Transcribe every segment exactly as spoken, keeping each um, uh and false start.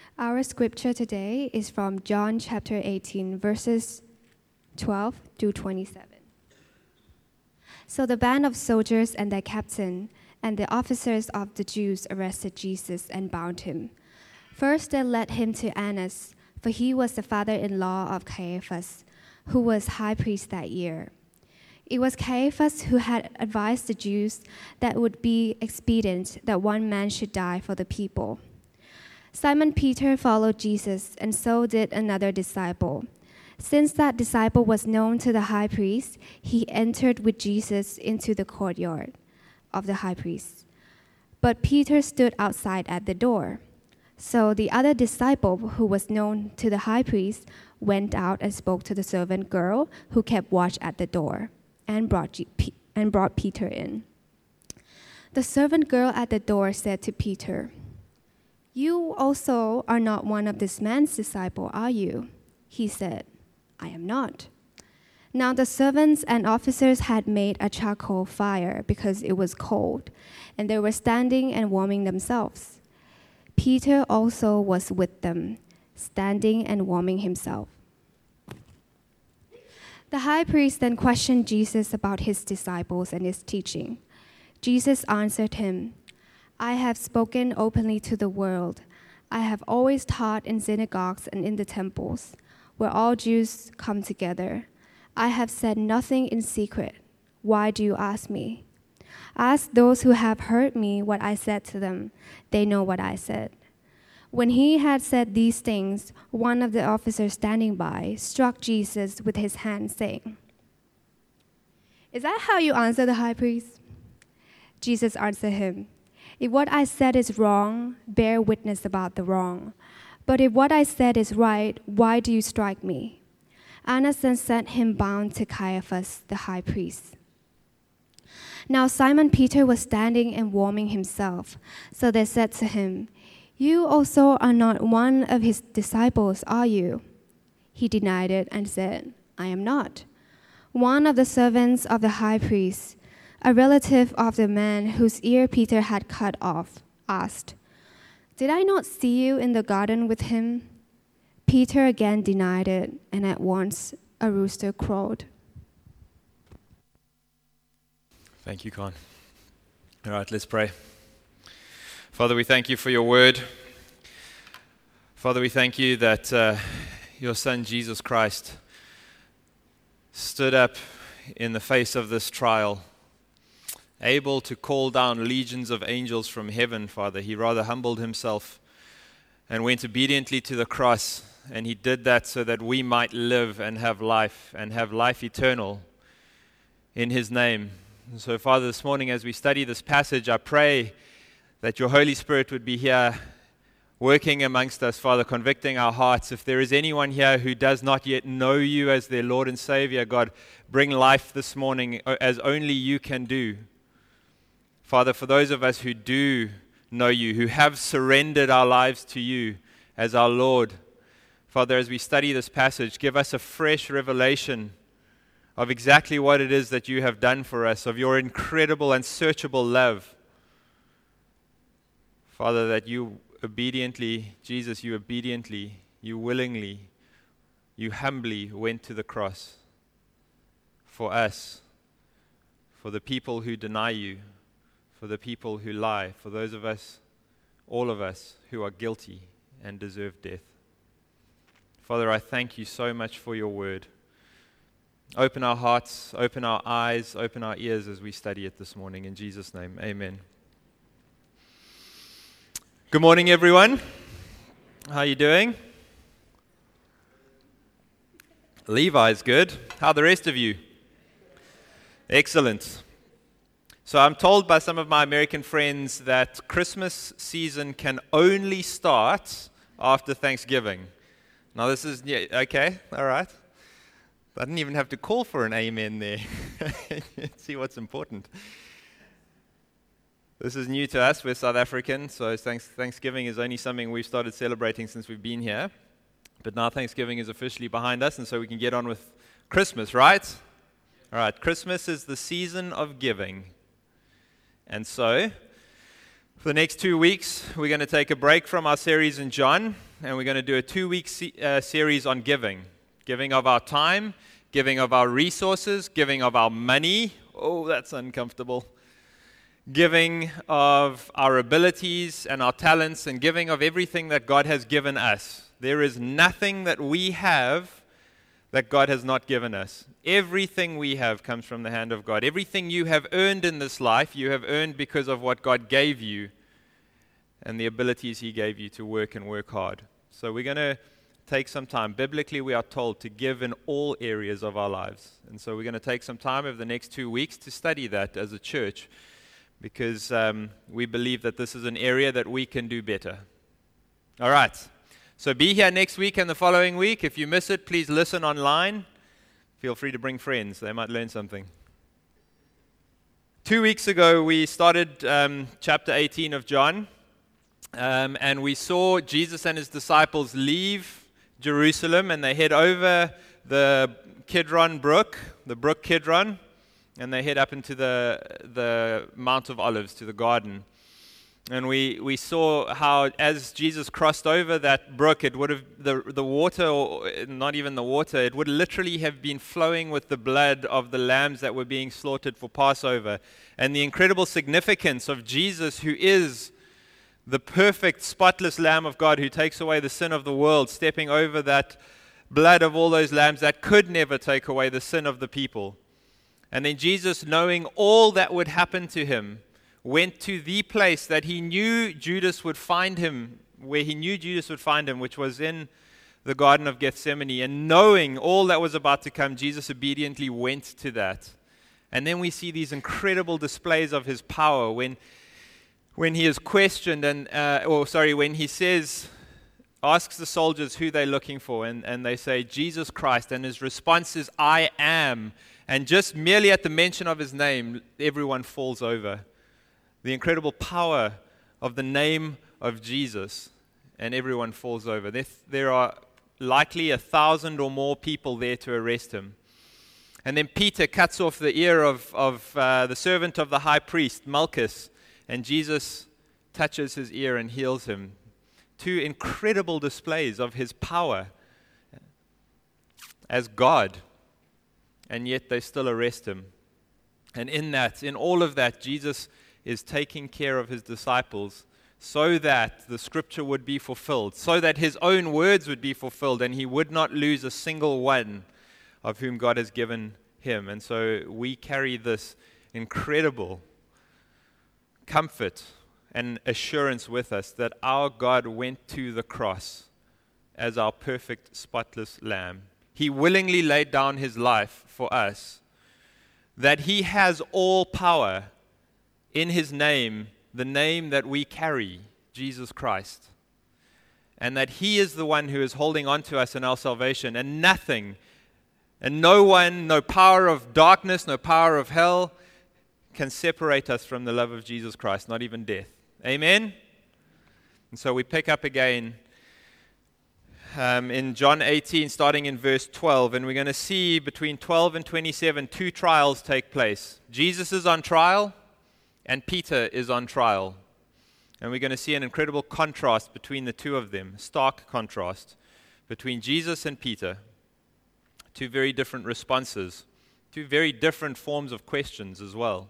Our scripture today is from John chapter eighteen, verses twelve to twenty-seven. So the band of soldiers and their captain and the officers of the Jews arrested Jesus and bound him. First they led him to Annas, for he was the father-in-law of Caiaphas, who was high priest that year. It was Caiaphas who had advised the Jews that it would be expedient that one man should die for the people. Simon Peter followed Jesus, and so did another disciple. Since that disciple was known to the high priest, he entered with Jesus into the courtyard of the high priest. But Peter stood outside at the door. So the other disciple, who was known to the high priest, went out and spoke to the servant girl who kept watch at the door, and brought, G- P- and brought Peter in. The servant girl at the door said to Peter, "You also are not one of this man's disciples, are you?" He said, "I am not." Now the servants and officers had made a charcoal fire because it was cold, and they were standing and warming themselves. Peter also was with them, standing and warming himself. The high priest then questioned Jesus about his disciples and his teaching. Jesus answered him, "I have spoken openly to the world. I have always taught in synagogues and in the temples, where all Jews come together. I have said nothing in secret. Why do you ask me? Ask those who have heard me what I said to them. They know what I said." When he had said these things, one of the officers standing by struck Jesus with his hand, saying, "Is that how you answer the high priest?" Jesus answered him, "If what I said is wrong, bear witness about the wrong. But if what I said is right, why do you strike me?" Annas then sent him bound to Caiaphas, the high priest. Now Simon Peter was standing and warming himself. So they said to him, "You also are not one of his disciples, are you?" He denied it and said, "I am not." One of the servants of the high priest, a relative of the man whose ear Peter had cut off, asked, "Did I not see you in the garden with him?" Peter again denied it, and at once a rooster crowed. Thank you, Con. All right, let's pray. Father, we thank you for your word. Father, we thank you that uh, your Son, Jesus Christ, stood up in the face of this trial, able to call down legions of angels from heaven, Father. He rather humbled himself and went obediently to the cross, and he did that so that we might live and have life, and have life eternal in his name. And so, Father, this morning as we study this passage, I pray that your Holy Spirit would be here working amongst us, Father, convicting our hearts. If there is anyone here who does not yet know you as their Lord and Savior, God, bring life this morning as only you can do. Father, for those of us who do know you, who have surrendered our lives to you as our Lord, Father, as we study this passage, give us a fresh revelation of exactly what it is that you have done for us, of your incredible and searchable love. Father, that you obediently, Jesus, you obediently, you willingly, you humbly went to the cross for us, for the people who deny you, for the people who lie, for those of us, all of us, who are guilty and deserve death. Father, I thank you so much for your word. Open our hearts, open our eyes, open our ears as we study it this morning. In Jesus' name, amen. Good morning, everyone. How are you doing? Levi's good. How are the rest of you? Excellent. So I'm told by some of my American friends that Christmas season can only start after Thanksgiving. Now this is, yeah, okay, all right. I didn't even have to call for an amen there. See what's important. This is new to us. We're South African, so thanks, Thanksgiving is only something we've started celebrating since we've been here. But now Thanksgiving is officially behind us, and so we can get on with Christmas, right? All right, Christmas is the season of giving. And so, for the next two weeks, we're going to take a break from our series in John, and we're going to do a two-week se- uh, series on giving. Giving of our time, giving of our resources, giving of our money. Oh, that's uncomfortable. Giving of our abilities and our talents, and giving of everything that God has given us. There is nothing that we have that God has not given us. Everything we have comes from the hand of God. Everything you have earned in this life, you have earned because of what God gave you and the abilities He gave you to work and work hard. So we're going to take some time. Biblically, we are told to give in all areas of our lives. And so we're going to take some time over the next two weeks to study that as a church, because um, we believe that this is an area that we can do better. All right. So be here next week and the following week. If you miss it, please listen online. Feel free to bring friends. They might learn something. Two weeks ago, we started um, chapter eighteen of John. Um, and we saw Jesus and his disciples leave Jerusalem, and they head over the Kidron Brook, the brook Kidron, and they head up into the the Mount of Olives, to the garden. And we, we saw how as Jesus crossed over that brook, it would have the the water, or not even the water, it would literally have been flowing with the blood of the lambs that were being slaughtered for Passover. And the incredible significance of Jesus, who is the perfect, spotless Lamb of God who takes away the sin of the world, stepping over that blood of all those lambs that could never take away the sin of the people. And then Jesus, knowing all that would happen to him, went to the place that he knew Judas would find him, where he knew Judas would find him, which was in the Garden of Gethsemane. And knowing all that was about to come, Jesus obediently went to that. And then we see these incredible displays of his power when When he is questioned, and uh, or sorry, when he says, asks the soldiers who they're looking for, and, and they say, Jesus Christ, and his response is, I am. And just merely at the mention of his name, everyone falls over. The incredible power of the name of Jesus, and everyone falls over. There, there are likely a thousand or more people there to arrest him. And then Peter cuts off the ear of, of uh, the servant of the high priest, Malchus, and Jesus touches his ear and heals him. Two incredible displays of his power as God. And yet they still arrest him. And in that, in all of that, Jesus is taking care of his disciples so that the scripture would be fulfilled, so that his own words would be fulfilled, and he would not lose a single one of whom God has given him. And so we carry this incredible comfort and assurance with us that our God went to the cross as our perfect, spotless lamb. He willingly laid down his life for us, that he has all power in his name, the name that we carry, Jesus Christ, and that he is the one who is holding on to us in our salvation, and nothing, and no one, no power of darkness, no power of hell can separate us from the love of Jesus Christ, not even death. Amen? And so we pick up again um, in John eighteen, starting in verse twelve, and we're going to see between twelve and twenty-seven, two trials take place. Jesus is on trial, and Peter is on trial. And we're going to see an incredible contrast between the two of them, stark contrast between Jesus and Peter. Two very different responses, two very different forms of questions as well.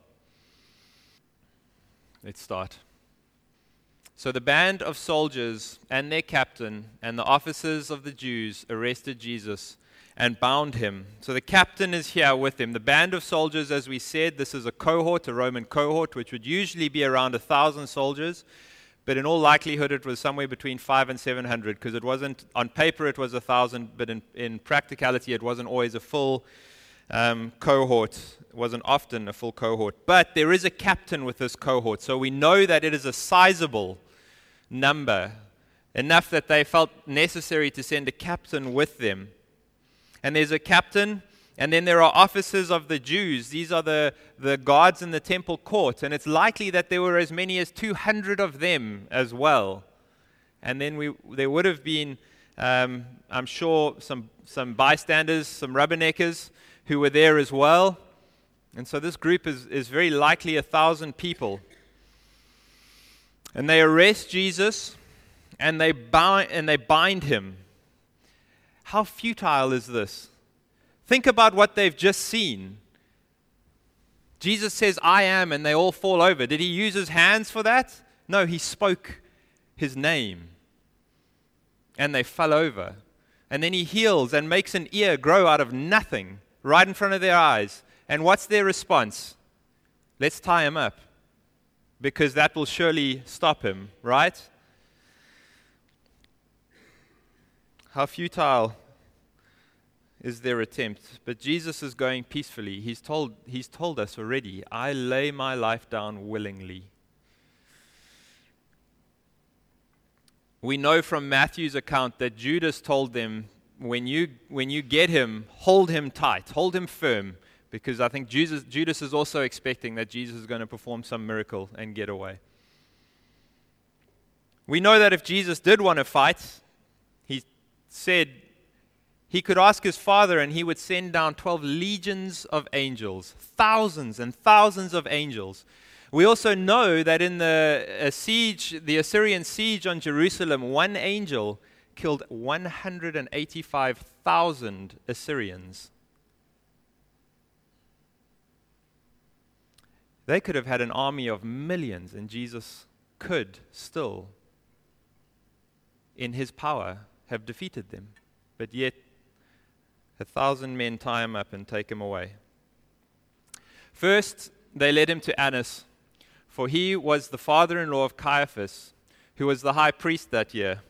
Let's start. So the band of soldiers and their captain and the officers of the Jews arrested Jesus and bound him. So the captain is here with him. The band of soldiers, as we said, this is a cohort, a Roman cohort, which would usually be around a thousand soldiers, but in all likelihood it was somewhere between five and seven hundred, because it wasn't, on paper it was a thousand, but in, in practicality it wasn't always a full um, cohort. It wasn't often a full cohort. But there is a captain with this cohort, so we know that it is a sizable number, enough that they felt necessary to send a captain with them. And there's a captain, and then there are officers of the Jews. These are the, the guards in the temple court, and it's likely that there were as many as two hundred of them as well. And then we there would have been, um, I'm sure, some, some bystanders, some rubberneckers who were there as well. And so this group is, is very likely a thousand people. And they arrest Jesus, and they bind, and they bind him. How futile is this? Think about what they've just seen. Jesus says, I am, and they all fall over. Did he use his hands for that? No, he spoke his name, and they fell over. And then he heals and makes an ear grow out of nothing right in front of their eyes. And what's their response? Let's tie him up, because that will surely stop him, right? How futile is their attempt. But Jesus is going peacefully. He's told, he's told us already, I lay my life down willingly. We know from Matthew's account that Judas told them, when you, when you get him, hold him tight, hold him firm, because I think Jesus, Judas is also expecting that Jesus is going to perform some miracle and get away. We know that if Jesus did want to fight, he said he could ask his Father and he would send down twelve legions of angels, thousands and thousands of angels. We also know that in the uh, siege, the Assyrian siege on Jerusalem, one angel killed one hundred eighty-five thousand Assyrians. They could have had an army of millions, and Jesus could still, in his power, have defeated them. But yet, a thousand men tie him up and take him away. First, they led him to Annas, for he was the father-in-law of Caiaphas, who was the high priest that year.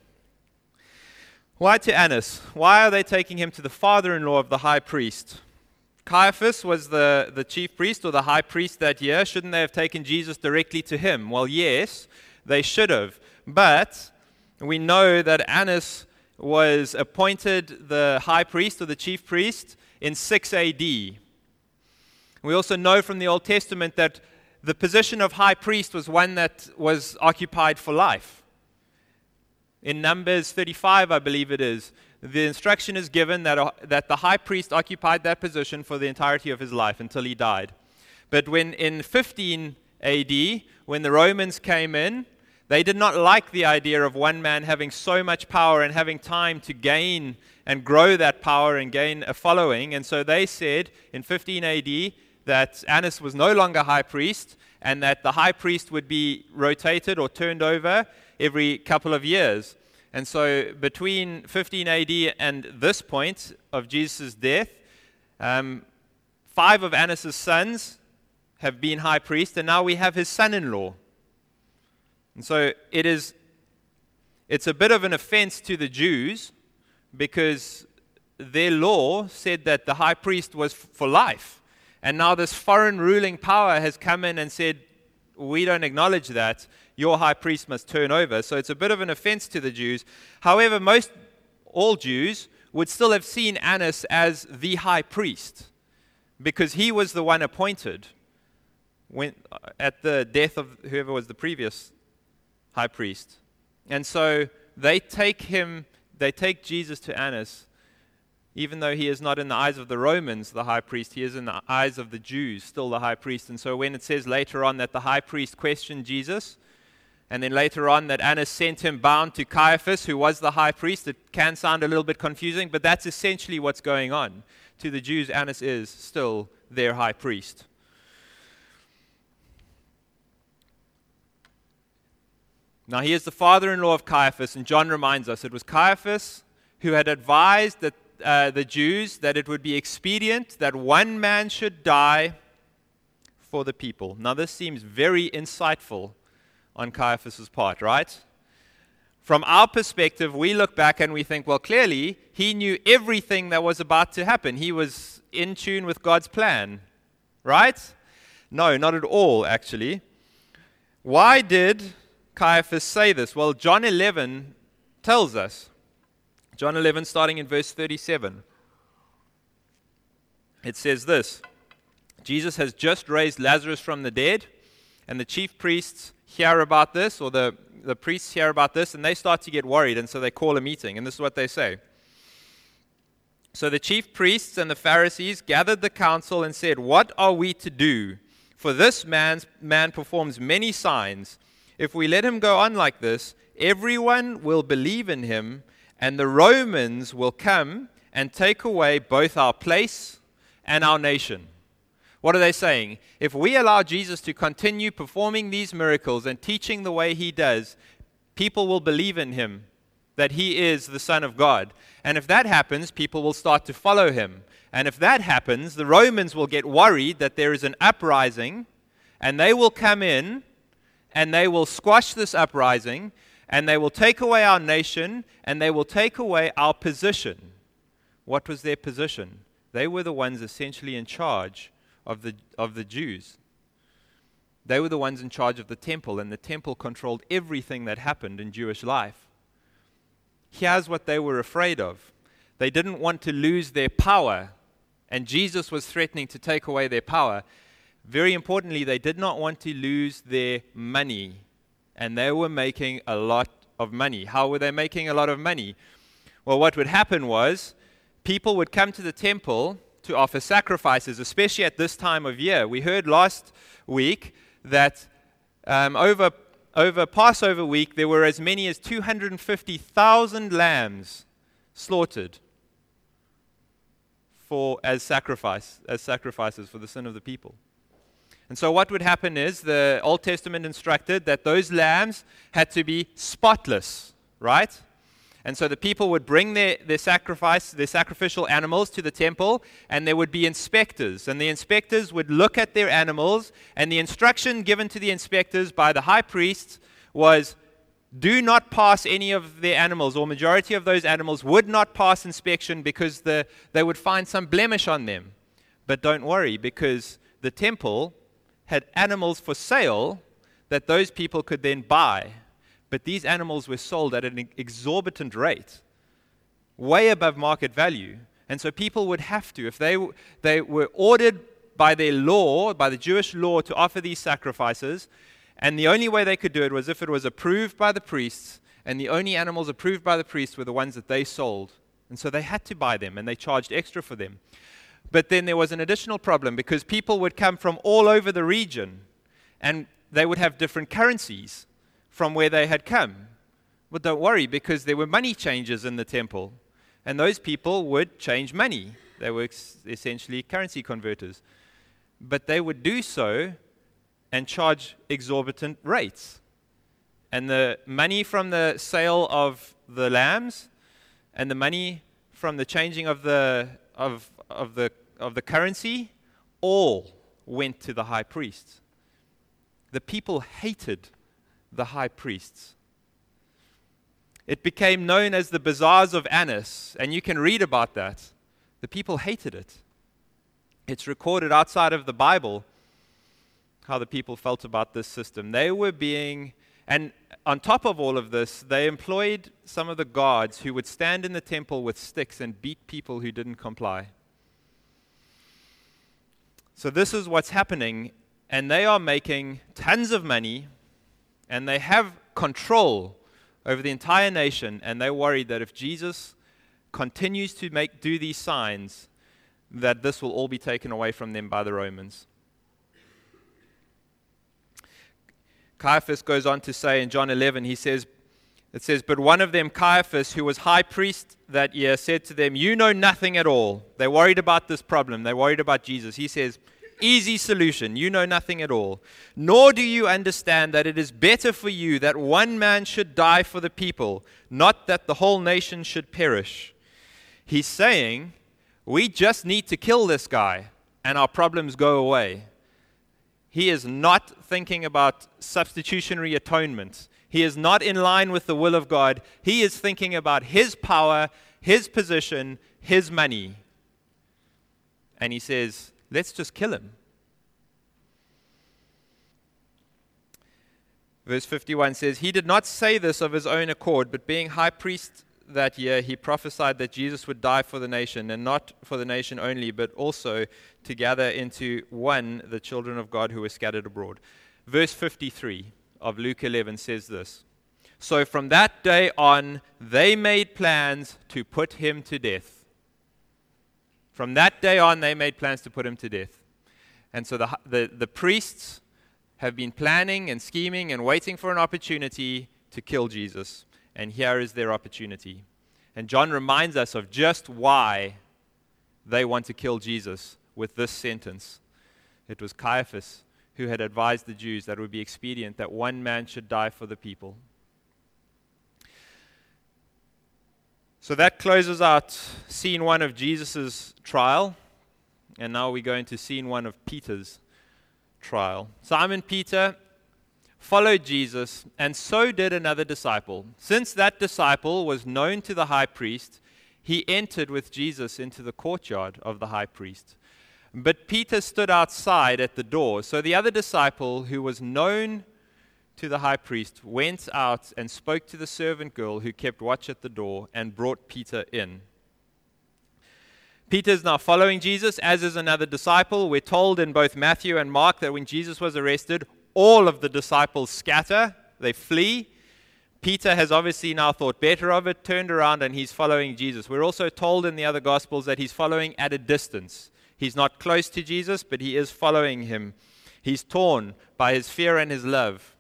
Why to Annas? Why are they taking him to the father-in-law of the high priest? Caiaphas was the, the chief priest or the high priest that year. Shouldn't they have taken Jesus directly to him? Well, yes, they should have. But we know that Annas was appointed the high priest or the chief priest in six A D. We also know from the Old Testament that the position of high priest was one that was occupied for life. In Numbers thirty-five, I believe it is, the instruction is given that, uh, that the high priest occupied that position for the entirety of his life until he died. But when in fifteen A D, when the Romans came in, they did not like the idea of one man having so much power and having time to gain and grow that power and gain a following. And so they said in fifteen A D that Annas was no longer high priest and that the high priest would be rotated or turned over every couple of years. And so between fifteen A D and this point of Jesus' death, um, five of Annas' sons have been high priests, and now we have his son-in-law. And so it is, it's a bit of an offense to the Jews because their law said that the high priest was f- for life. And now this foreign ruling power has come in and said, we don't acknowledge that. Your high priest must turn over. So it's a bit of an offense to the Jews. However, most, all Jews would still have seen Annas as the high priest because he was the one appointed when, at the death of whoever was the previous high priest. And so they take him, they take Jesus to Annas, even though he is not in the eyes of the Romans, the high priest, he is in the eyes of the Jews, still the high priest. And so when it says later on that the high priest questioned Jesus, and then later on that Annas sent him bound to Caiaphas, who was the high priest, it can sound a little bit confusing, but that's essentially what's going on. To the Jews, Annas is still their high priest. Now, he is the father-in-law of Caiaphas, and John reminds us it was Caiaphas who had advised that, uh, the Jews that it would be expedient that one man should die for the people. Now, this seems very insightful on Caiaphas' part, right? From our perspective, we look back and we think, well, clearly, he knew everything that was about to happen. He was in tune with God's plan, right? No, not at all, actually. Why did Caiaphas say this? Well, John eleven tells us. John eleven, starting in verse thirty-seven. It says this: Jesus has just raised Lazarus from the dead, and the chief priests hear about this, or the, the priests hear about this, and they start to get worried, and so they call a meeting, and this is what they say. So the chief priests and the Pharisees gathered the council and said, "What are we to do? For this man's, man performs many signs. If we let him go on like this, everyone will believe in him, and the Romans will come and take away both our place and our nation. What are they saying? If we allow Jesus to continue performing these miracles and teaching the way he does, people will believe in him, that he is the Son of God. And if that happens, people will start to follow him. And if that happens, the Romans will get worried that there is an uprising, and they will come in, and they will squash this uprising, and they will take away our nation, and they will take away our position. What was their position? They were the ones essentially in charge of the of the Jews. They were the ones in charge of the temple, and the temple controlled everything that happened in Jewish life. Here's what they were afraid of. They didn't want to lose their power, and Jesus was threatening to take away their power. Very importantly, they did not want to lose their money, and they were making a lot of money. How were they making a lot of money? Well, what would happen was people would come to the temple to offer sacrifices, especially at this time of year. We heard last week that um, over, over Passover week, there were as many as two hundred fifty thousand lambs slaughtered for as sacrifice, as sacrifices for the sin of the people. And so what would happen is the Old Testament instructed that those lambs had to be spotless, right? And so the people would bring their, their sacrifice, their sacrificial animals to the temple, and there would be inspectors. And the inspectors would look at their animals, and the instruction given to the inspectors by the high priest was, do not pass any of their animals, or majority of those animals would not pass inspection because the, they would find some blemish on them. But don't worry, because the temple had animals for sale that those people could then buy. But these animals were sold at an exorbitant rate, way above market value. And so people would have to, if they, they were ordered by their law, by the Jewish law, to offer these sacrifices, and the only way they could do it was if it was approved by the priests, and the only animals approved by the priests were the ones that they sold. And so they had to buy them, and they charged extra for them. But then there was an additional problem, because people would come from all over the region, and they would have different currencies from where they had come. But don't worry, because there were money changers in the temple, and those people would change money. They were ex- essentially currency converters. But they would do so and charge exorbitant rates. And the money from the sale of the lambs and the money from the changing of the of of the of the currency all went to the high priests. The people hated the high priests. It became known as the Bazaars of Annas, and you can read about that. The people hated it. It's recorded outside of the Bible how the people felt about this system. They were being, and on top of all of this, they employed some of the guards who would stand in the temple with sticks and beat people who didn't comply. So this is what's happening, and they are making tons of money, and they have control over the entire nation, and they're worried that if Jesus continues to make do these signs, that this will all be taken away from them by the Romans. Caiaphas goes on to say in John eleven, he says, it says, but one of them, Caiaphas, who was high priest that year, said to them, you know nothing at all. They're worried about this problem. They're worried about Jesus. He says, easy solution. You know nothing at all. Nor do you understand that it is better for you that one man should die for the people, not that the whole nation should perish. He's saying, we just need to kill this guy and our problems go away. He is not thinking about substitutionary atonement. He is not in line with the will of God. He is thinking about his power, his position, his money. And he says, let's just kill him. Verse fifty-one says, he did not say this of his own accord, but being high priest that year, he prophesied that Jesus would die for the nation, and not for the nation only, but also to gather into one the children of God who were scattered abroad. Verse fifty-three of Luke eleven says this, so from that day on, they made plans to put him to death. From that day on, they made plans to put him to death. And so the, the, the priests have been planning and scheming and waiting for an opportunity to kill Jesus, and here is their opportunity. And John reminds us of just why they want to kill Jesus with this sentence. It was Caiaphas who had advised the Jews that it would be expedient that one man should die for the people. So that closes out scene one of Jesus' trial, and now we go into scene one of Peter's trial. Simon Peter followed Jesus, and so did another disciple. Since that disciple was known to the high priest, he entered with Jesus into the courtyard of the high priest. But Peter stood outside at the door. So the other disciple, who was known to the high priest, went out and spoke to the servant girl who kept watch at the door and brought Peter in. Peter is now following Jesus, as is another disciple. We're told in both Matthew and Mark that when Jesus was arrested, all of the disciples scatter, they flee. Peter has obviously now thought better of it, turned around, and he's following Jesus. We're also told in the other Gospels that he's following at a distance. He's not close to Jesus, but he is following him. He's torn by his fear and his love.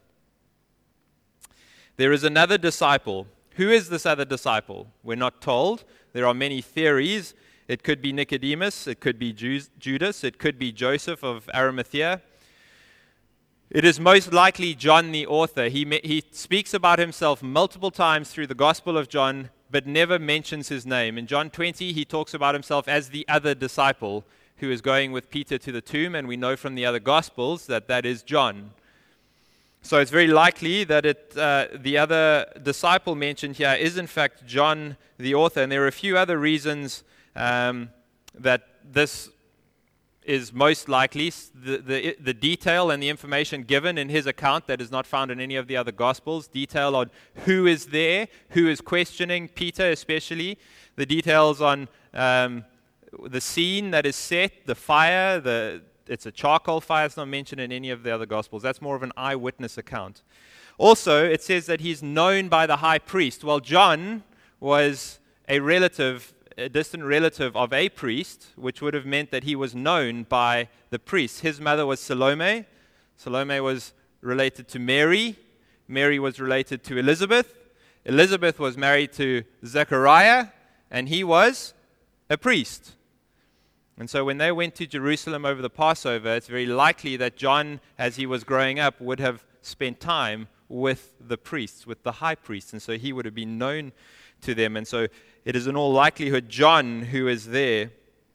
There is another disciple. Who is this other disciple? We're not told. There are many theories. It could be Nicodemus. It could be Judas. It could be Joseph of Arimathea. It is most likely John the author. He, he speaks about himself multiple times through the Gospel of John, but never mentions his name. In John twenty, he talks about himself as the other disciple who is going with Peter to the tomb, and we know from the other Gospels that that is John. So it's very likely that it, uh, the other disciple mentioned here is in fact John the author, and there are a few other reasons um, that this is most likely. The, the, the detail and the information given in his account that is not found in any of the other Gospels, detail on who is there, who is questioning Peter especially, the details on um, the scene that is set, the fire, the it's a charcoal fire. It's not mentioned in any of the other Gospels. That's more of an eyewitness account. Also, it says that he's known by the high priest. Well, John was a relative, a distant relative of a priest, which would have meant that he was known by the priest. His mother was Salome. Salome was related to Mary. Mary was related to Elizabeth. Elizabeth was married to Zechariah, and he was a priest. And so when they went to Jerusalem over the Passover, it's very likely that John, as he was growing up, would have spent time with the priests, with the high priest. And so he would have been known to them. And so it is in all likelihood John who is there.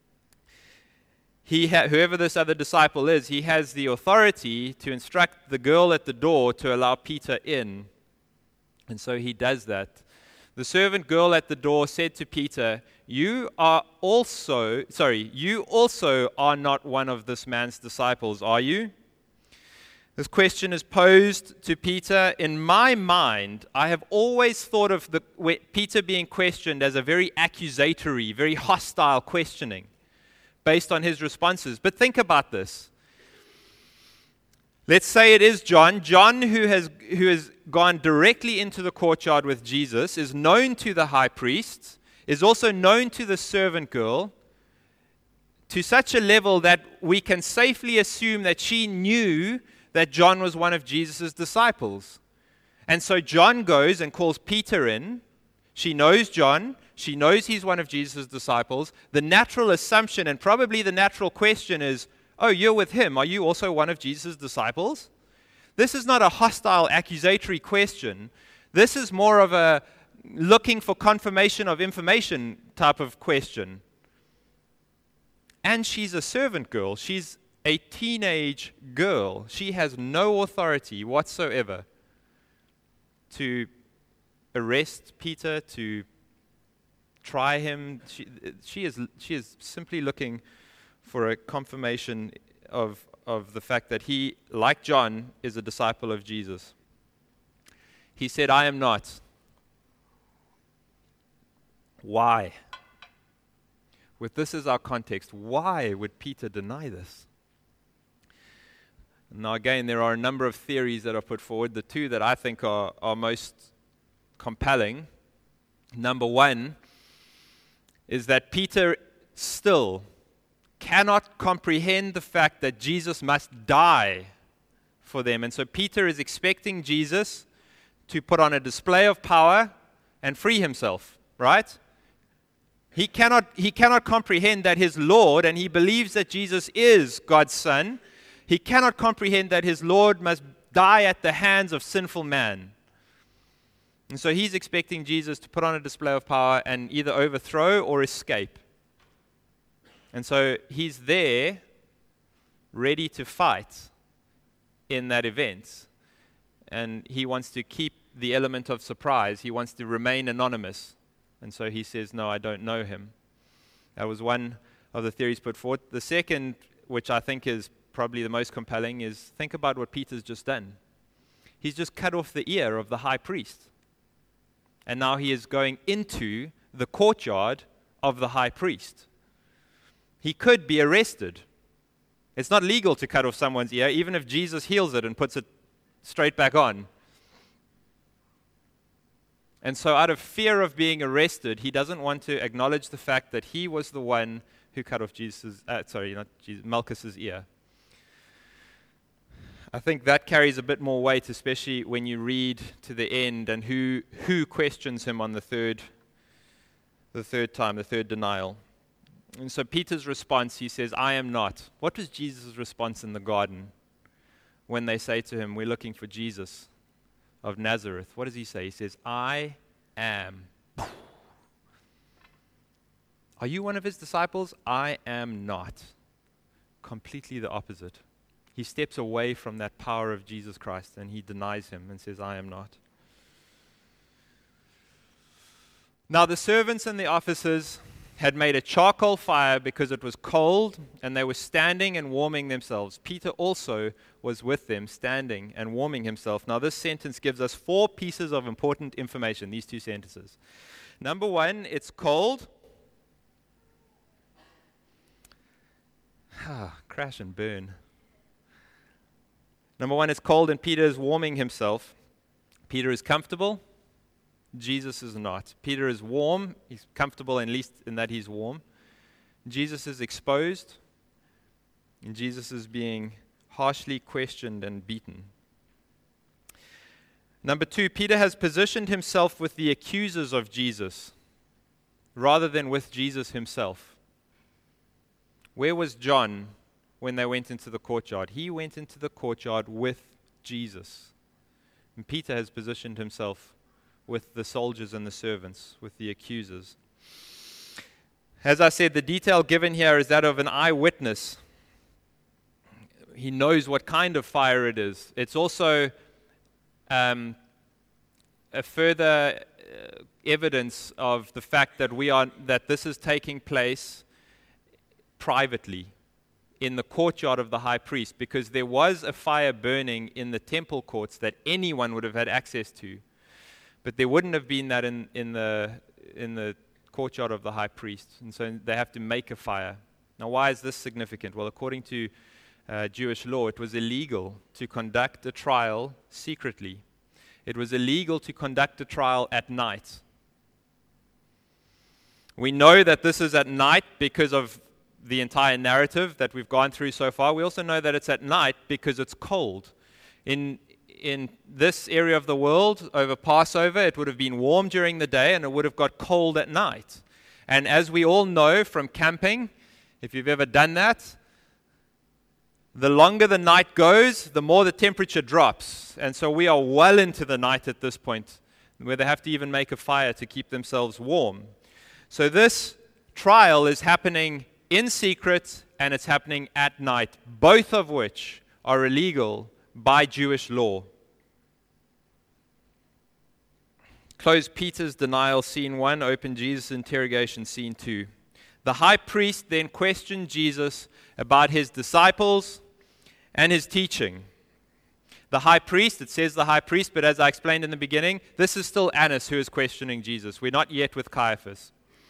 He ha- whoever this other disciple is, he has the authority to instruct the girl at the door to allow Peter in. And so he does that. The servant girl at the door said to Peter, You are also, sorry, you also are not one of this man's disciples, are you? This question is posed to Peter. In my mind, I have always thought of the, Peter being questioned as a very accusatory, very hostile questioning based on his responses. But think about this. Let's say it is John. John, who has who has gone directly into the courtyard with Jesus, is known to the high priest, is also known to the servant girl, to such a level that we can safely assume that she knew that John was one of Jesus' disciples. And so John goes and calls Peter in. She knows John. She knows he's one of Jesus' disciples. The natural assumption and probably the natural question is, oh, you're with him. Are you also one of Jesus' disciples? This is not a hostile, accusatory question. This is more of a looking for confirmation of information type of question. And she's a servant girl. She's a teenage girl. She has no authority whatsoever to arrest Peter, to try him. She, she is she is simply looking for a confirmation of, of the fact that he, like John, is a disciple of Jesus. He said, I am not. Why? With this as our context, why would Peter deny this? Now again, there are a number of theories that are put forward. The two that I think are, are most compelling. Number one is that Peter still cannot comprehend the fact that Jesus must die for them. And so Peter is expecting Jesus to put on a display of power and free himself, right? He cannot, he cannot comprehend that his Lord, and he believes that Jesus is God's Son, he cannot comprehend that his Lord must die at the hands of sinful man. And so he's expecting Jesus to put on a display of power and either overthrow or escape. And so he's there, ready to fight in that event. And he wants to keep the element of surprise. He wants to remain anonymous. And so he says, no, I don't know him. That was one of the theories put forward. The second, which I think is probably the most compelling, is think about what Peter's just done. He's just cut off the ear of the high priest. And now he is going into the courtyard of the high priest. He could be arrested. It's not legal to cut off someone's ear, even if Jesus heals it and puts it straight back on. And so out of fear of being arrested, he doesn't want to acknowledge the fact that he was the one who cut off Jesus, uh, sorry, not Jesus, Malchus's ear. I think that carries a bit more weight, especially when you read to the end and who who questions him on the third, the third time, the third denial. And so Peter's response, he says, I am not. What was Jesus' response in the garden when they say to him, we're looking for Jesus of Nazareth? What does he say? He says, I am. Are you one of his disciples? I am not. Completely the opposite. He steps away from that power of Jesus Christ and he denies him and says, I am not. Now the servants and the officers had made a charcoal fire because it was cold, and they were standing and warming themselves. Peter also was with them, standing and warming himself. Now this sentence gives us four pieces of important information, these two sentences. Number one, it's cold. Ah, crash and burn. Number one, it's cold and Peter is warming himself. Peter is comfortable. Jesus is not. Peter is warm. He's comfortable, at least in that he's warm. Jesus is exposed. And Jesus is being harshly questioned and beaten. Number two, Peter has positioned himself with the accusers of Jesus rather than with Jesus himself. Where was John when they went into the courtyard? He went into the courtyard with Jesus. And Peter has positioned himself with the soldiers and the servants, with the accusers. As I said, the detail given here is that of an eyewitness. He knows what kind of fire it is. It's also um, a further uh, evidence of the fact that we are that this is taking place privately in the courtyard of the high priest, because there was a fire burning in the temple courts that anyone would have had access to. But there wouldn't have been that in, in the in the courtyard of the high priest. And so they have to make a fire. Now, why is this significant? Well, according to uh, Jewish law, it was illegal to conduct a trial secretly. It was illegal to conduct a trial at night. We know that this is at night because of the entire narrative that we've gone through so far. We also know that it's at night because it's cold. In In this area of the world, over Passover, it would have been warm during the day and it would have got cold at night. And as we all know from camping, if you've ever done that, the longer the night goes, the more the temperature drops. And so we are well into the night at this point, where they have to even make a fire to keep themselves warm. So this trial is happening in secret and it's happening at night, both of which are illegal by Jewish law. Close Peter's denial, scene one. Open Jesus' interrogation, scene two. The high priest then questioned Jesus about his disciples and his teaching. The high priest, it says the high priest, but as I explained in the beginning, this is still Annas who is questioning Jesus. We're not yet with Caiaphas.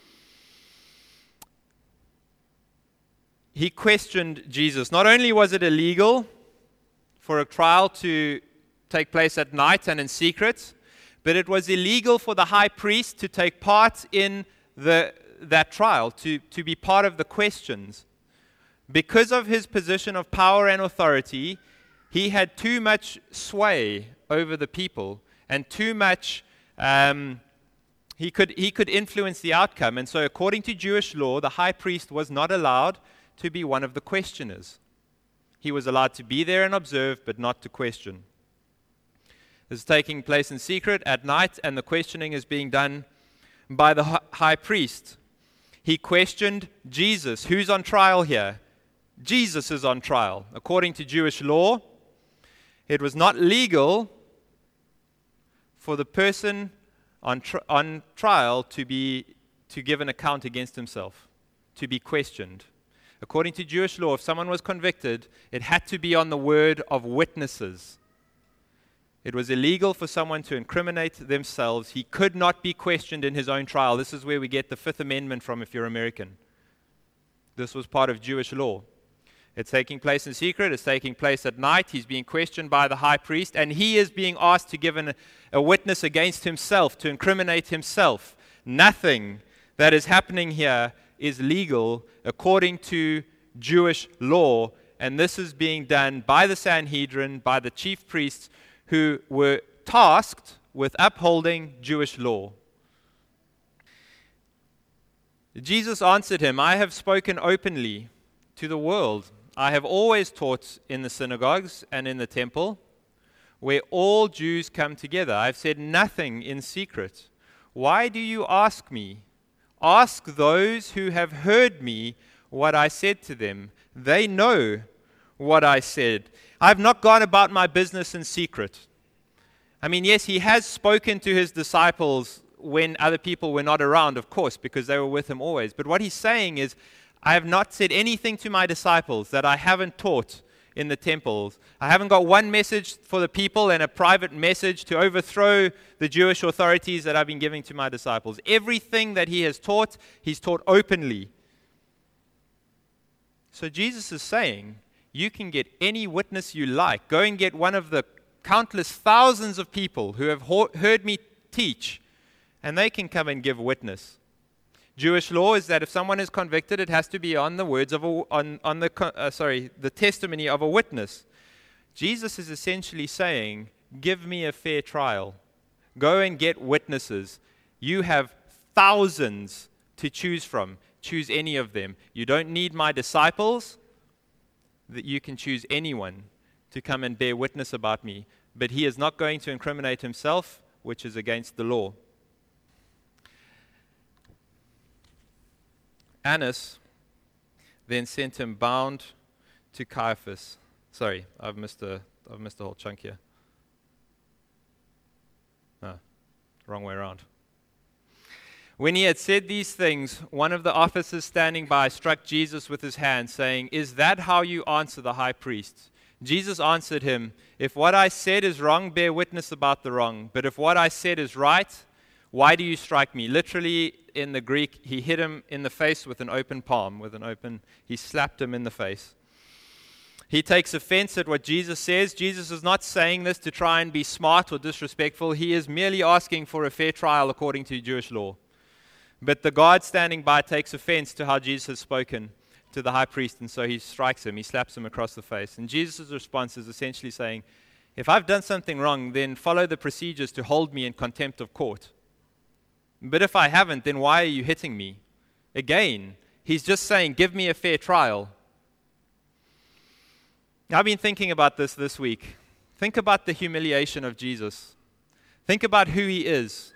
He questioned Jesus. Not only was it illegal for a trial to take place at night and in secret, but it was illegal for the high priest to take part in the that trial, to, to be part of the questions. Because of his position of power and authority, he had too much sway over the people, and too much, um, he could he could influence the outcome. And so according to Jewish law, the high priest was not allowed to be one of the questioners. He was allowed to be there and observe, but not to question. This is taking place in secret at night, and the questioning is being done by the high priest. He questioned Jesus. Who's on trial here? Jesus is on trial. According to Jewish law, it was not legal for the person on tri- on trial to be to give an account against himself, to be questioned. According to Jewish law, if someone was convicted, it had to be on the word of witnesses. It was illegal for someone to incriminate themselves. He could not be questioned in his own trial. This is where we get the Fifth Amendment from if you're American. This was part of Jewish law. It's taking place in secret. It's taking place at night. He's being questioned by the high priest, and he is being asked to give an, a witness against himself, to incriminate himself. Nothing that is happening here is legal according to Jewish law, and this is being done by the Sanhedrin, by the chief priests, who were tasked with upholding Jewish law. Jesus answered him, "I have spoken openly to the world. I have always taught in the synagogues and in the temple, where all Jews come together. I have said nothing in secret. Why do you ask me? Ask those who have heard me what I said to them. They know what I said. I have not gone about my business in secret." I mean, yes, he has spoken to his disciples when other people were not around, of course, because they were with him always. But what he's saying is, I have not said anything to my disciples that I haven't taught in the temples. I haven't got one message for the people and a private message to overthrow the Jewish authorities that I've been giving to my disciples. Everything that he has taught, he's taught openly. So Jesus is saying, you can get any witness you like. Go and get one of the countless thousands of people who have ho- heard me teach, and they can come and give witness. Jewish law is that if someone is convicted, it has to be on the words of a, on on the uh, sorry the testimony of a witness. Jesus is essentially saying, "Give me a fair trial. Go and get witnesses. You have thousands to choose from. Choose any of them. You don't need my disciples. That you can choose anyone to come and bear witness about me. But he is not going to incriminate himself, which is against the law." Annas then sent him bound to Caiaphas. Sorry, I've missed a, I've missed a whole chunk here. Ah, wrong way around. When he had said these things, one of the officers standing by struck Jesus with his hand, saying, "Is that how you answer the high priest?" Jesus answered him, "If what I said is wrong, bear witness about the wrong. But if what I said is right, why do you strike me?" Literally, in the Greek, he hit him in the face with an open palm, with an open, he slapped him in the face. He takes offense at what Jesus says. Jesus is not saying this to try and be smart or disrespectful. He is merely asking for a fair trial according to Jewish law. But the guard standing by takes offense to how Jesus has spoken to the high priest, and so he strikes him, he slaps him across the face. And Jesus' response is essentially saying, if I've done something wrong, then follow the procedures to hold me in contempt of court. But if I haven't, then why are you hitting me? Again, he's just saying, give me a fair trial. I've been thinking about this this week. Think about the humiliation of Jesus. Think about who he is.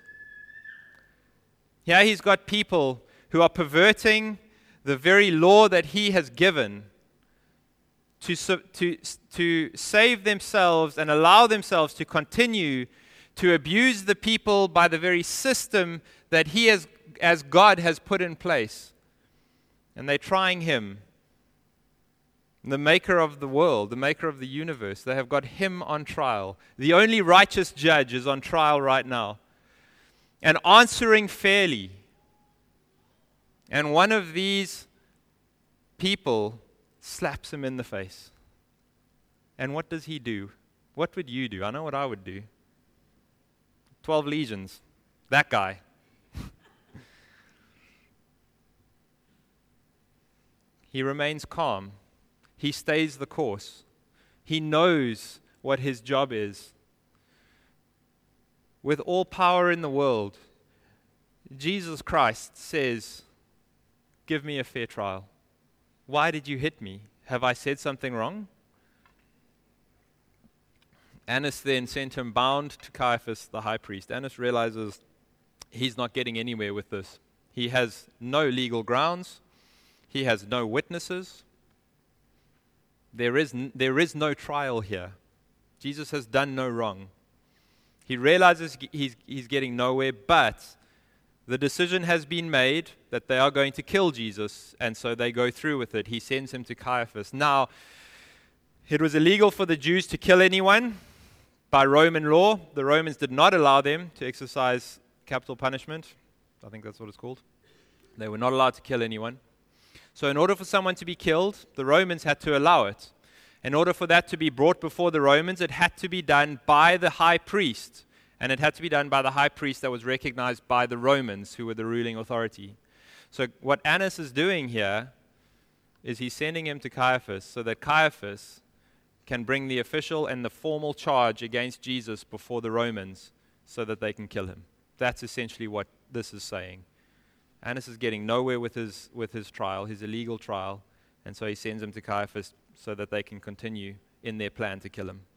Here he's got people who are perverting the very law that he has given to, to, to save themselves and allow themselves to continue to abuse the people by the very system that he has, as God has put in place. And they're trying him, the maker of the world, the maker of the universe. They have got him on trial. The only righteous judge is on trial right now and answering fairly. And one of these people slaps him in the face. And what does he do? What would you do? I know what I would do. Twelve legions. That guy. He remains calm. He stays the course. He knows what his job is. with all power in the world, Jesus Christ says, give me a fair trial. Why did you hit me? Have I said something wrong? Annas then sent him bound to Caiaphas, the high priest. Annas realizes he's not getting anywhere with this. He has no legal grounds. He has no witnesses. There is, n- there is no trial here. Jesus has done no wrong. He realizes he's, he's getting nowhere, but the decision has been made that they are going to kill Jesus, and so they go through with it. He sends him to Caiaphas. Now, it was illegal for the Jews to kill anyone by Roman law. The Romans did not allow them to exercise capital punishment. I think that's what it's called. They were not allowed to kill anyone. So in order for someone to be killed, the Romans had to allow it. In order for that to be brought before the Romans, it had to be done by the high priest. And it had to be done by the high priest that was recognized by the Romans, who were the ruling authority. So what Annas is doing here is he's sending him to Caiaphas so that Caiaphas can bring the official and the formal charge against Jesus before the Romans so that they can kill him. That's essentially what this is saying. Annas is getting nowhere with his with his trial, his illegal trial, and so he sends him to Caiaphas so that they can continue in their plan to kill him.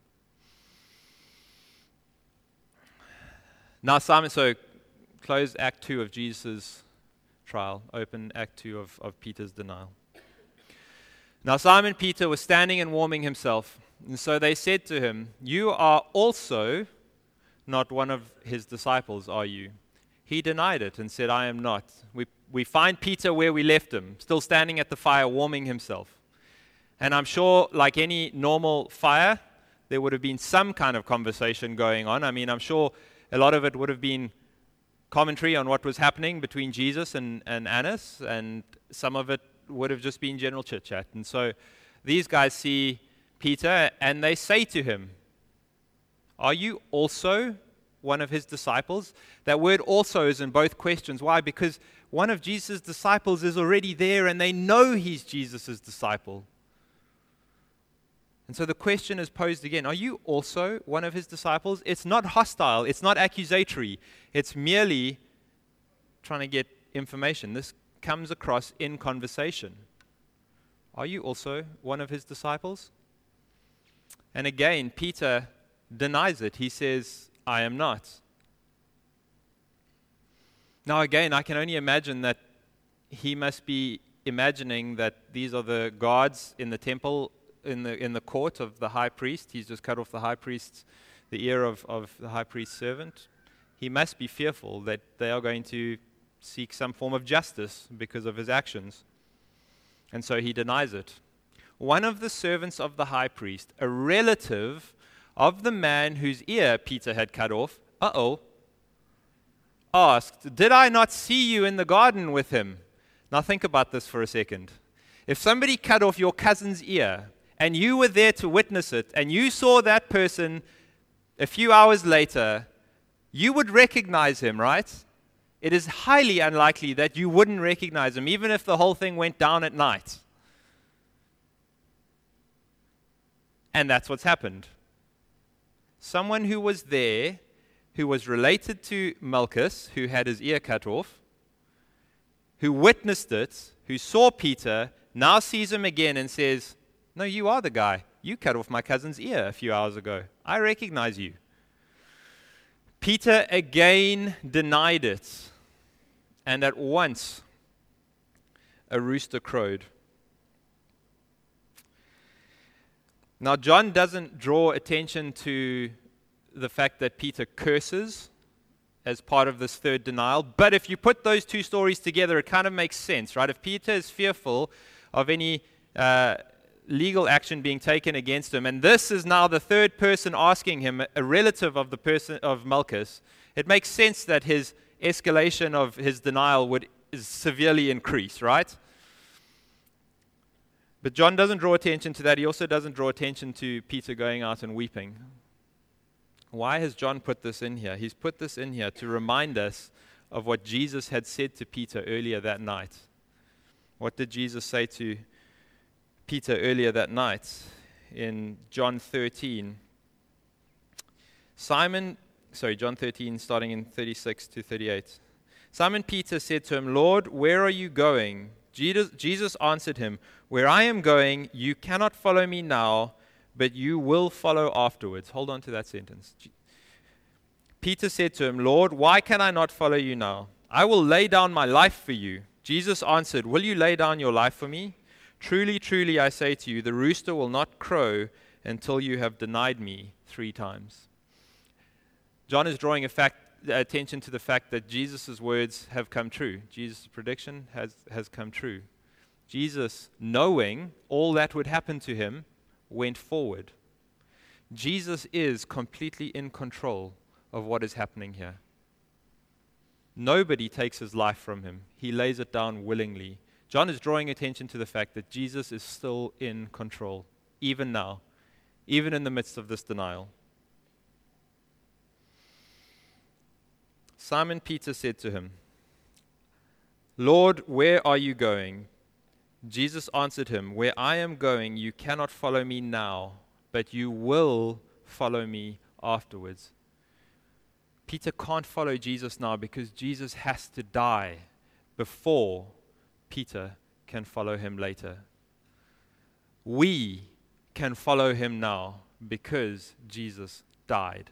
Now Simon, so close Act two of Jesus' trial, open Act two of, of Peter's denial. Now Simon Peter was standing and warming himself, and so they said to him, you are also not one of his disciples, are you? He denied it and said, I am not. We, we find Peter where we left him, still standing at the fire, warming himself. And I'm sure, like any normal fire, there would have been some kind of conversation going on. I mean, I'm sure a lot of it would have been commentary on what was happening between Jesus and, and Annas, and some of it would have just been general chit-chat. And so these guys see Peter, and they say to him, are you also one of his disciples? That word also is in both questions. Why? Because one of Jesus' disciples is already there, and they know he's Jesus' disciple. And so the question is posed again, are you also one of his disciples? It's not hostile, it's not accusatory, it's merely trying to get information. This comes across in conversation. Are you also one of his disciples? And again, Peter denies it. He says, I am not. Now again, I can only imagine that he must be imagining that these are the guards in the temple, in the in the court of the high priest. He's just cut off the high priest's, the ear of, of the high priest's servant. He must be fearful that they are going to seek some form of justice because of his actions. And so he denies it. One of the servants of the high priest, a relative of the man whose ear Peter had cut off, uh-oh, asked, did I not see you in the garden with him? Now think about this for a second. If somebody cut off your cousin's ear, and you were there to witness it, and you saw that person a few hours later, you would recognize him, right? It is highly unlikely that you wouldn't recognize him, even if the whole thing went down at night. And that's what's happened. Someone who was there, who was related to Malchus, who had his ear cut off, who witnessed it, who saw Peter, now sees him again and says, no, you are the guy. You cut off my cousin's ear a few hours ago. I recognize you. Peter again denied it. And at once, a rooster crowed. Now, John doesn't draw attention to the fact that Peter curses as part of this third denial. But if you put those two stories together, it kind of makes sense, right? If Peter is fearful of any uh, legal action being taken against him, and this is now the third person asking him, a relative of the person of Malchus, it makes sense that his escalation of his denial would severely increase, right? But John doesn't draw attention to that. He also doesn't draw attention to Peter going out and weeping. Why has John put this in here? He's put this in here to remind us of what Jesus had said to Peter earlier that night. What did Jesus say to Peter earlier that night in John thirteen? Simon, sorry, John thirteen, starting in thirty-six to thirty-eight. Simon Peter said to him, Lord, where are you going? Jesus, Jesus answered him, where I am going, you cannot follow me now, but you will follow afterwards. Hold on to that sentence. Peter said to him, Lord, why can I not follow you now? I will lay down my life for you. Jesus answered, will you lay down your life for me? Truly, truly, I say to you, the rooster will not crow until you have denied me three times. John is drawing a fact, attention to the fact that Jesus' words have come true. Jesus' prediction has, has come true. Jesus, knowing all that would happen to him, went forward. Jesus is completely in control of what is happening here. Nobody takes his life from him. He lays it down willingly. John is drawing attention to the fact that Jesus is still in control, even now, even in the midst of this denial. Simon Peter said to him, Lord, where are you going? Jesus answered him, where I am going, you cannot follow me now, but you will follow me afterwards. Peter can't follow Jesus now because Jesus has to die before Peter can follow him later. We can follow him now because Jesus died.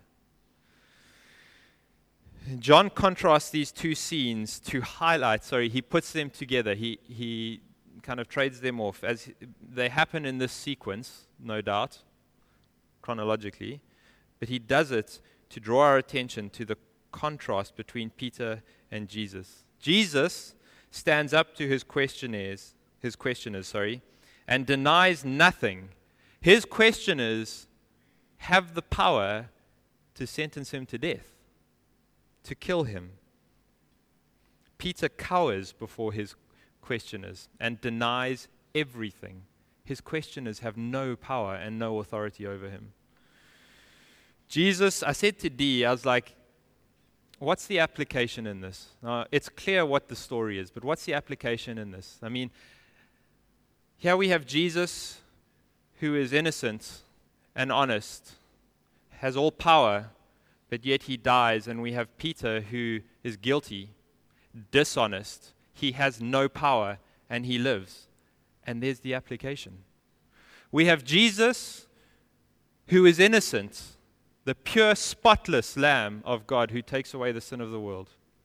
John contrasts these two scenes to highlight, sorry, he puts them together. He he kind of trades them off as they happen in this sequence, no doubt, chronologically, but he does it to draw our attention to the contrast between Peter and Jesus. Jesus stands up to his questioners, his questioners, sorry, and denies nothing. His questioners have the power to sentence him to death, to kill him. Peter cowers before his questioners and denies everything. His questioners have no power and no authority over him. Jesus, I said to Dee, I was like, what's the application in this? Now, it's clear what the story is, but what's the application in this? I mean, here we have Jesus, who is innocent and honest, has all power, but yet he dies, and we have Peter, who is guilty, dishonest, he has no power, and he lives. And there's the application. We have Jesus, who is innocent, the pure, spotless Lamb of God who takes away the sin of the world.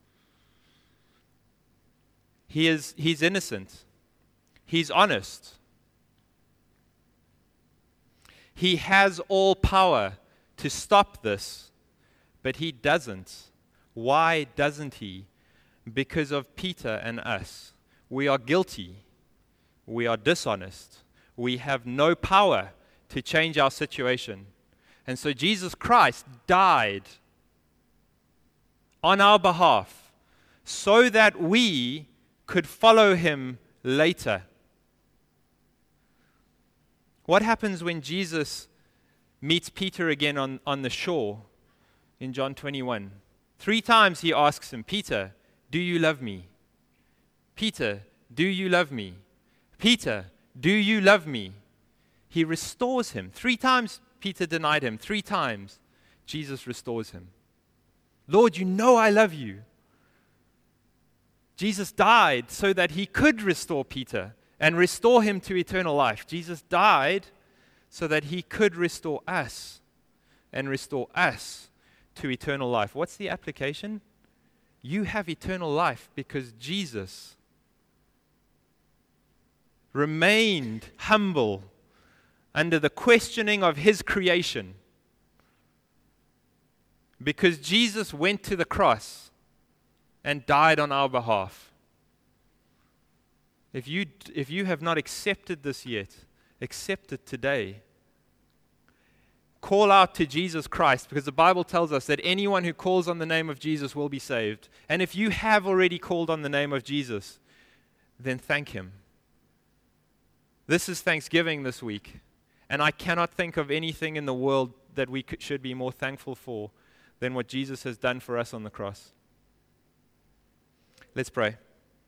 He is, he's innocent. He's honest. He has all power to stop this, but he doesn't. Why doesn't he? Because of Peter and us. We are guilty. We are dishonest. We have no power to change our situation. And so Jesus Christ died on our behalf so that we could follow him later. What happens when Jesus meets Peter again on, on the shore in John twenty-one? Three times he asks him, Peter, do you love me? Peter, do you love me? Peter, do you love me? He restores him. Three times Peter denied him. Three times Jesus restores him. Lord, you know I love you. Jesus died so that he could restore Peter and restore him to eternal life. Jesus died so that he could restore us and restore us to eternal life. What's the application? You have eternal life because Jesus remained humble under the questioning of his creation. Because Jesus went to the cross and died on our behalf. If you, if you have not accepted this yet, accept it today. Call out to Jesus Christ, because the Bible tells us that anyone who calls on the name of Jesus will be saved. And if you have already called on the name of Jesus, then thank him. This is Thanksgiving this week, and I cannot think of anything in the world that we could, should be more thankful for than what Jesus has done for us on the cross. Let's pray.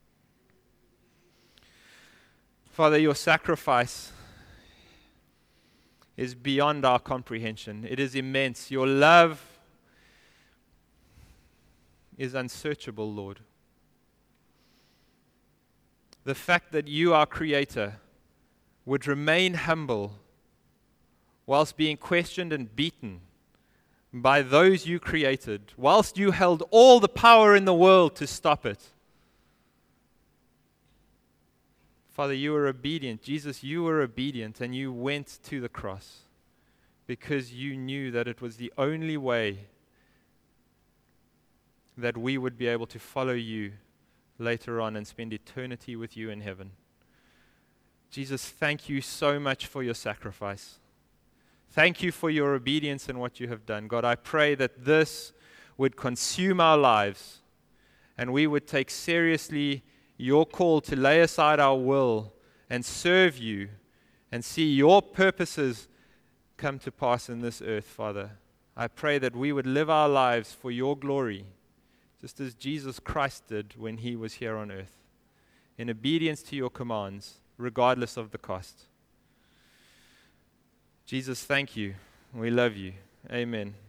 Father, your sacrifice is beyond our comprehension. It is immense. Your love is unsearchable, Lord. The fact that you, our Creator, would remain humble whilst being questioned and beaten by those you created, whilst you held all the power in the world to stop it. Father, you were obedient. Jesus, you were obedient, and you went to the cross because you knew that it was the only way that we would be able to follow you later on and spend eternity with you in heaven. Jesus, thank you so much for your sacrifice. Thank you for your obedience and what you have done. God, I pray that this would consume our lives and we would take seriously your call to lay aside our will and serve you and see your purposes come to pass in this earth, Father. I pray that we would live our lives for your glory, just as Jesus Christ did when he was here on earth, in obedience to your commands, regardless of the cost. Jesus, thank you. We love you. Amen.